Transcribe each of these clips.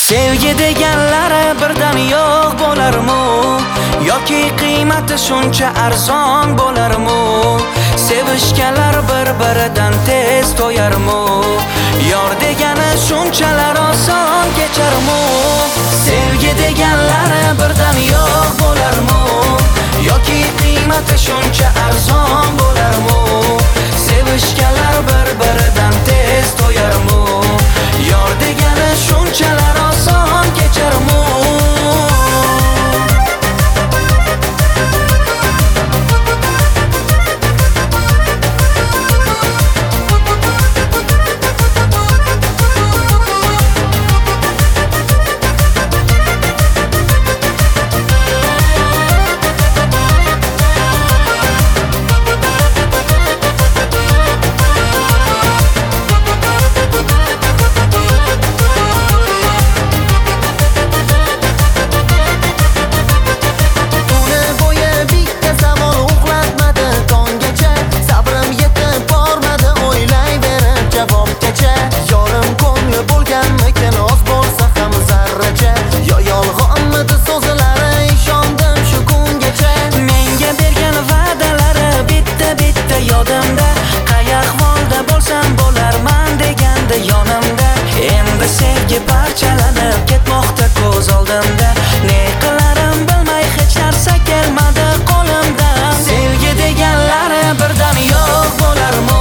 Sevgi deganlari birdan yo'q bo'larmi? Yoki qiymati shuncha arzon bo'larmi? Sevishganlar bir-biridan tez to'yarmi? Yor degani shunchalar oson kecharmi? Sevgi deganlari birdan yo'q bo'larmi? Yoki qiymati shuncha arzon bo'larmi? Sevishganlar bir-biridan tez to'yarmi? Yor degani shunchalar oson kecharmi? Yonimda endi sevgi parchalanib ketmoqda ko'z oldimda. Ne qilarim bilmay hech narsa kelmadi qo'limdan. Sevgi deganlari birdan yo'q bo'larmi?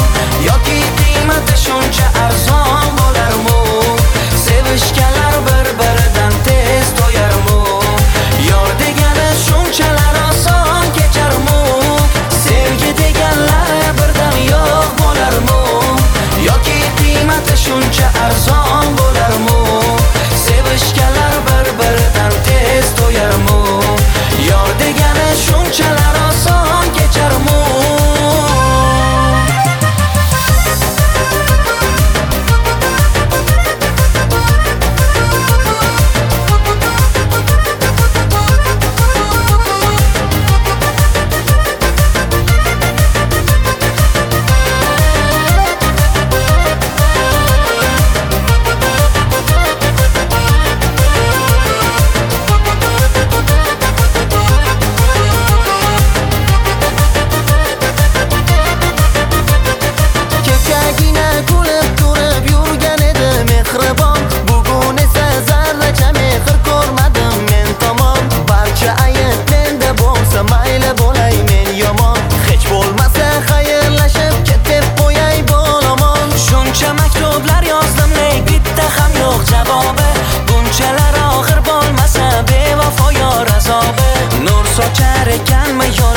Yoki qiymati shuncha arzon bo'larmi? Sevishganlar bir-biridan tez to'yarmi? Yor degani shunchalar oson kecharmi? Sevgi deganlari birdan yo'q bo'larmi? Yoki qiymati shuncha arzon bo'larmi? Sevishganlar bir-biridan tez to'yarmi? Yor degani shunchalar oson kecharmi? Sochar ekanmi